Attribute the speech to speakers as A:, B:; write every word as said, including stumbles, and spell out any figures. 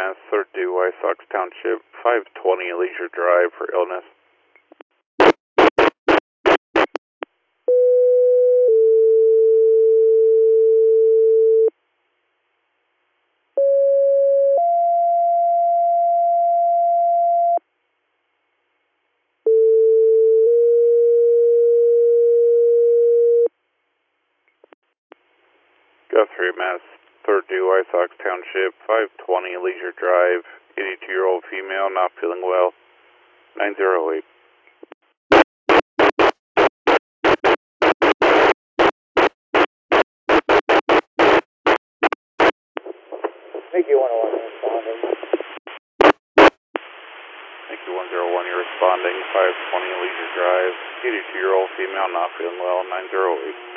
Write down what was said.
A: Mass, thirty-two White Sox Township, five twenty Leisure Drive for illness. Guthrie, Mass, thirty-two White Sox Township, five twenty Leisure Drive, eighty-two-year-old female, not feeling well, nine zero eight.
B: Thank you, one oh one, responding.
A: Thank you, one zero one, you're responding, five twenty Leisure Drive, eighty-two-year-old female, not feeling well, nine zero eight.